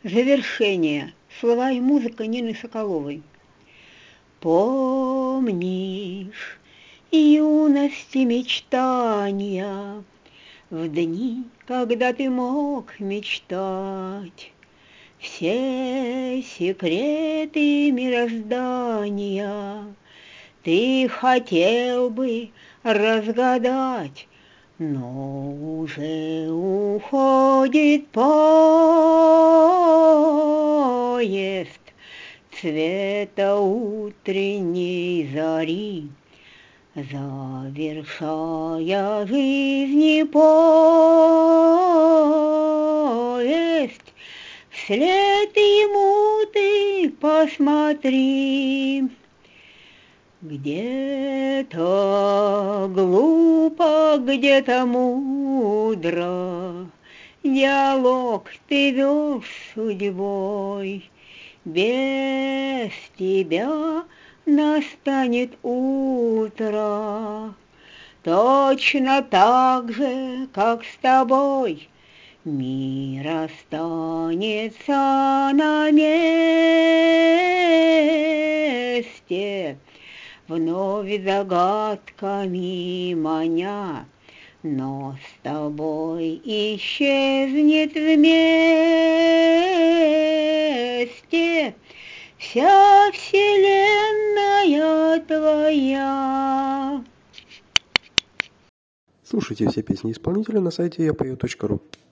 Завершение. Слова и музыка Нины Соколовой. Помнишь юности мечтания, в дни, когда ты мог мечтать, все секреты мироздания ты хотел бы разгадать, но уже уходит поезд цвета утренней зари, завершая жизни поезд. Вслед ему ты посмотри, где-то глупо, где-то мудро диалог ты вел с судьбой. Без тебя настанет утро, точно так же, как с тобой. Мир останется на месте, вновь загадками маня, но с тобой исчезнет вместе вся вселенная твоя. Слушайте все песни исполнителя на сайте yapoe.ru.